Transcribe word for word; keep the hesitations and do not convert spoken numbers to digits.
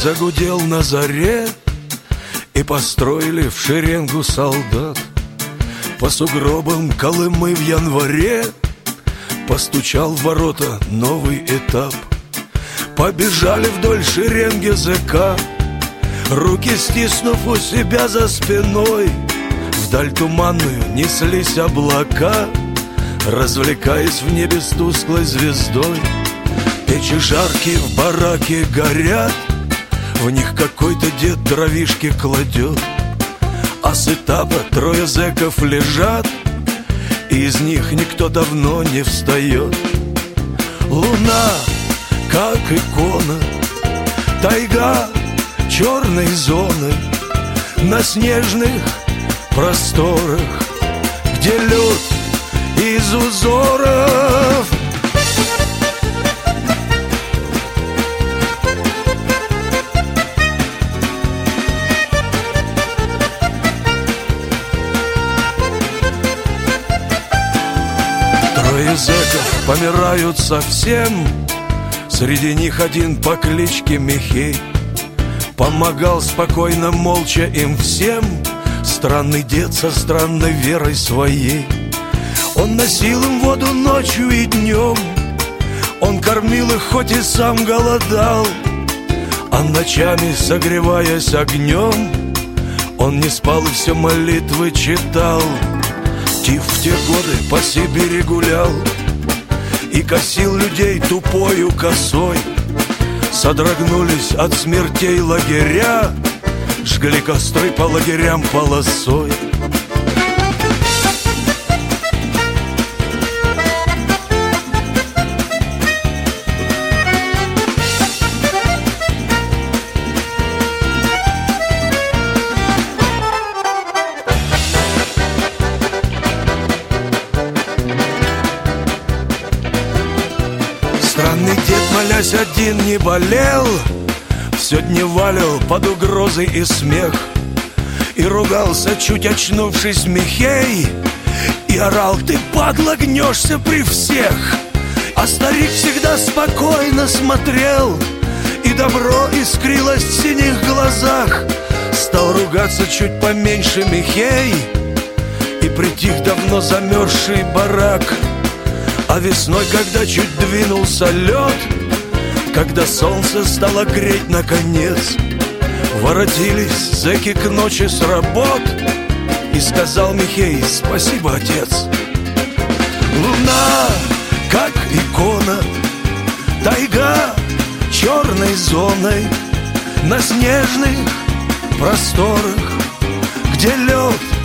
загудел на заре, и построили в шеренгу солдат. По сугробам Колымы в январе постучал в ворота новый этап. Побежали вдоль шеренги зэка, руки стиснув у себя за спиной. Вдаль туманную неслись облака, развлекаясь в небе с тусклой звездой. Печи жаркие в бараке горят, в них какой-то дед дровишки кладет. А с этапа трое зэков лежат, и из них никто давно не встает. Луна, как икона, тайга черной зоны, на снежных просторах, где лед из узоров. Трое зэков помирают совсем, среди них один по кличке Михей. Помогал спокойно, молча им всем странный дед со странной верой своей. Он носил им воду ночью и днем, он кормил их, хоть и сам голодал. А ночами, согреваясь огнем, он не спал и все молитвы читал. Тиф в те годы по Сибири гулял и косил людей тупою косой. Содрогнулись от смертей лагеря, жгли костры по лагерям полосой. Странный дед, молясь, один не болел, все дневалил под угрозой и смех. И ругался, чуть очнувшись, Михей, и орал: ты, падла, гнешься при всех. А старик всегда спокойно смотрел, и добро искрилось в синих глазах. Стал ругаться чуть поменьше Михей, и притих давно замерзший барак. А весной, когда чуть двинулся лед, когда солнце стало греть наконец, воротились зэки к ночи с работ, и сказал Михей: спасибо, отец. Луна, как икона, тайга черной зоной, на снежных просторах, где лед